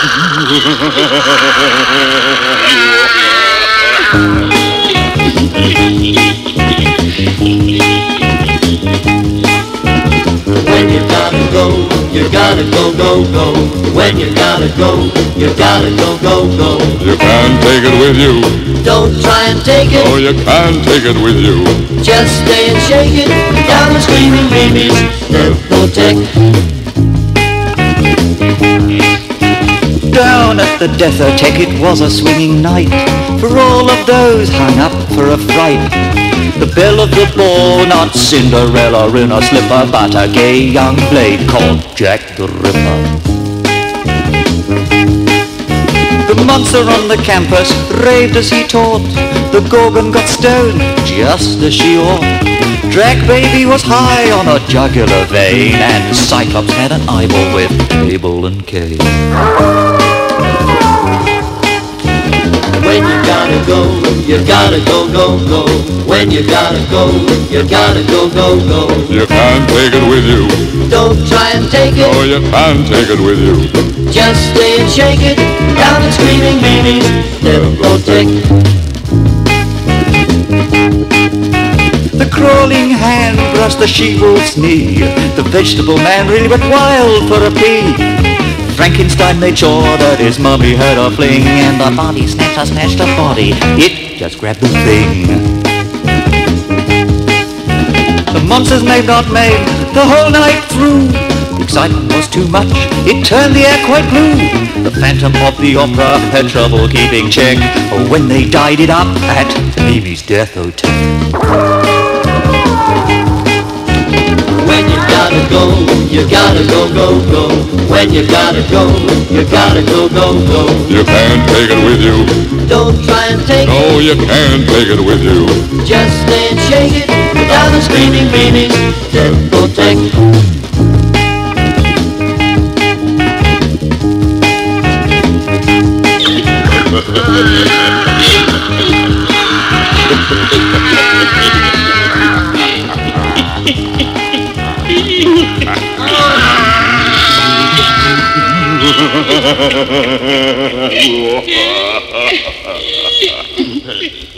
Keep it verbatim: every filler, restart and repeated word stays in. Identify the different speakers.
Speaker 1: When you gotta go, you gotta go, go, go. When you gotta go, you gotta go, go, go.
Speaker 2: You can't take it with you.
Speaker 1: Don't try and take it.
Speaker 2: Oh, you can't take it with you.
Speaker 1: Just stay and shake it. Down the screaming babies, Death-O-Tech.
Speaker 3: Down at the Death-O-Tech it was a swinging night for all of those hung up for a fright. The belle of the ball, not Cinderella in a slipper, but a gay young blade called Jack the Ripper. The monster on the campus raved as he taught. The Gorgon got stoned just as she ought. Drac Baby was high on a jugular vein, and Cyclops had an eyeball with Abel and Cain.
Speaker 1: When you gotta go, you gotta go, go, go. When you gotta go, you gotta go, go, go.
Speaker 2: You can't take it with you.
Speaker 1: Don't try and take it.
Speaker 2: Oh, you can't take it with you.
Speaker 1: Just stay and shake it. Down the screaming babies, Death-O-Tech.
Speaker 3: The crawling hand brushed the she-wolf's knee. The vegetable man really went wild for a pee. Frankenstein made sure that his mummy had a fling, and the body snatcher snatched a body. It just grabbed the thing. The monster's name not made the whole night through. The excitement was too much, it turned the air quite blue. The Phantom of the Opera had trouble keeping check when they dyed it up at Mimi's Death-O-Tech.
Speaker 1: When you gotta go, you gotta go, go, go. When you gotta go, you gotta go, go, go.
Speaker 2: You can't take it with you.
Speaker 1: Don't try and take it.
Speaker 2: No, you can't take it with you.
Speaker 1: Just stay and shake it. Down the screaming babies, Death-O-Tech.
Speaker 2: Ha ha ha ha ha.